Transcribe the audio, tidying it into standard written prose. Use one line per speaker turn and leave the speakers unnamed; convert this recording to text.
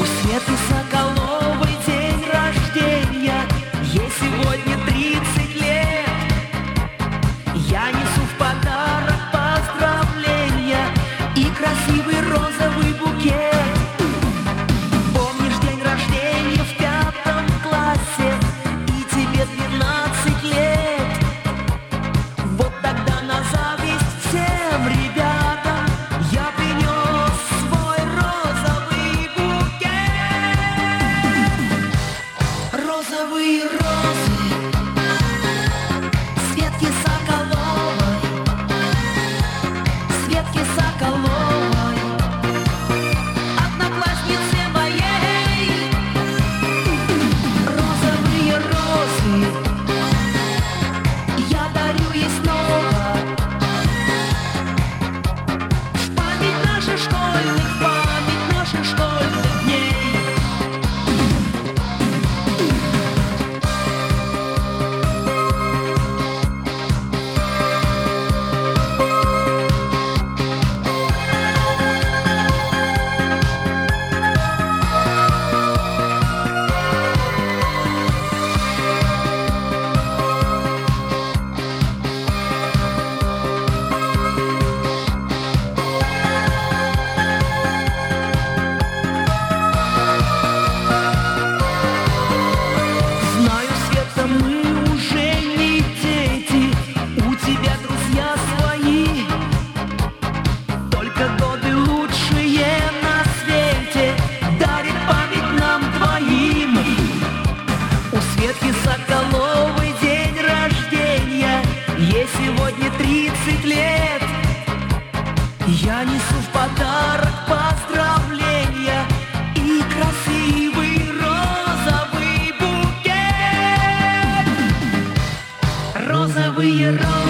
Светы Соколовой день рождения, ей сегодня 30 лет. Я несу в подарок поздравления и красивый розовый букет. Помнишь день рождения в 5 классе, и тебе 12 лет? Вот тогда на зависть всем ребятам я принес свой розовый букет. Розовые розы Светки Соколовой, Светки Соколовой, однокласснице моей. Розовые розы я дарю ей снова, в память наших школьных, в память наших школьных дней. Знаю, Света, мы уже не дети, у тебя друзья свои, только годы лучшие на свете дарит память нам двоим. У Светки Соколовой день рождения, ей сегодня 30 лет. Я несу в подарок поздравления и красивый розовый букет. Розовые розы